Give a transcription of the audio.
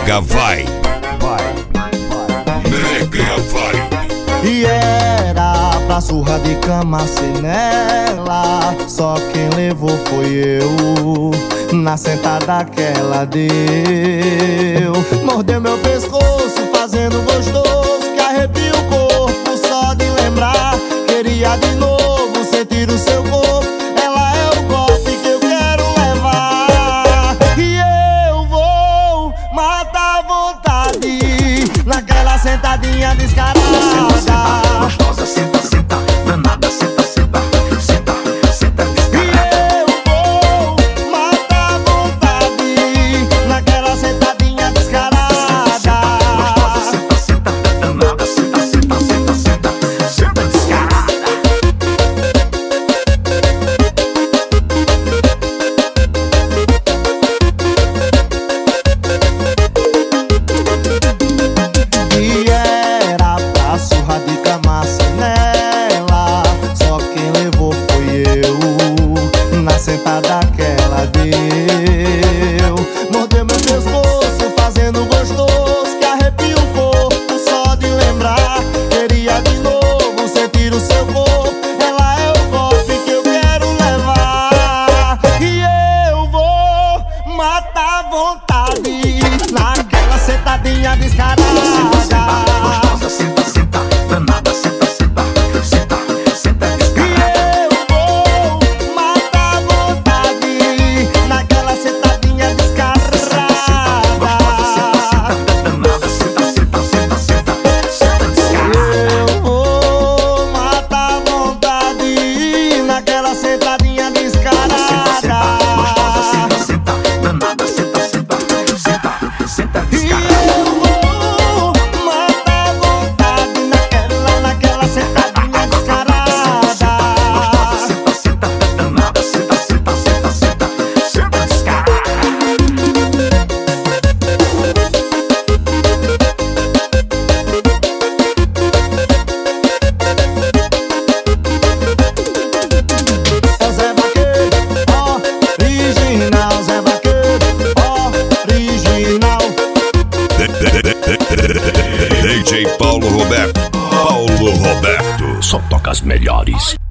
Mega Vibe. Mega Vibe. E era pra surra de cama sem nela, só quem levou foi eu. Na sentada que ela deu, mordeu meu pescoço fazendo gostoso, que arrepia o corpo só de lembrar. Queria de novo sentir o seu corpo, ela é o golpe que eu quero levar. E eu vou matar a vontade naquela sentadinha descarada. Gostosa, senta, senta, danada, senta, senta, senta, senta, descarada. E eu vou matar a vontade naquela sentadinha descarada. Gostosa, senta, senta, danada, senta, senta, senta, senta, senta, descarada. E era pra surra de cama sem nela, só quem levou foi eu. Na sentada que ela deu, mordeu meu pescoço fazendo gostoso, que arrepia o corpo só de lembrar. Queria de novo sentir o seu corpo, ela é o golpe que eu quero levar. E eu vou matar a vontade naquela sentadinha descarada. Gostosa, senta, senta, danada, senta, senta, senta, senta, descarada. E eu vou matar a vontade naquela sentadinha descarada. Danada, senta, senta, senta, senta, senta, descarada. Eu vou matar a vontade naquela sentadinha descarada. Gostosa, senta, senta, danada, senta, senta, senta, senta, E descarada. eu vou matar a vontade naquela sentadinha descarada. Senta, senta, danada, senta, senta, senta, senta, senta, descarada. É o Zé Vaqueiro, original, Zé Vaqueiro, original. DJ Paulo Roberto. Paulo Roberto. Só toca as melhores.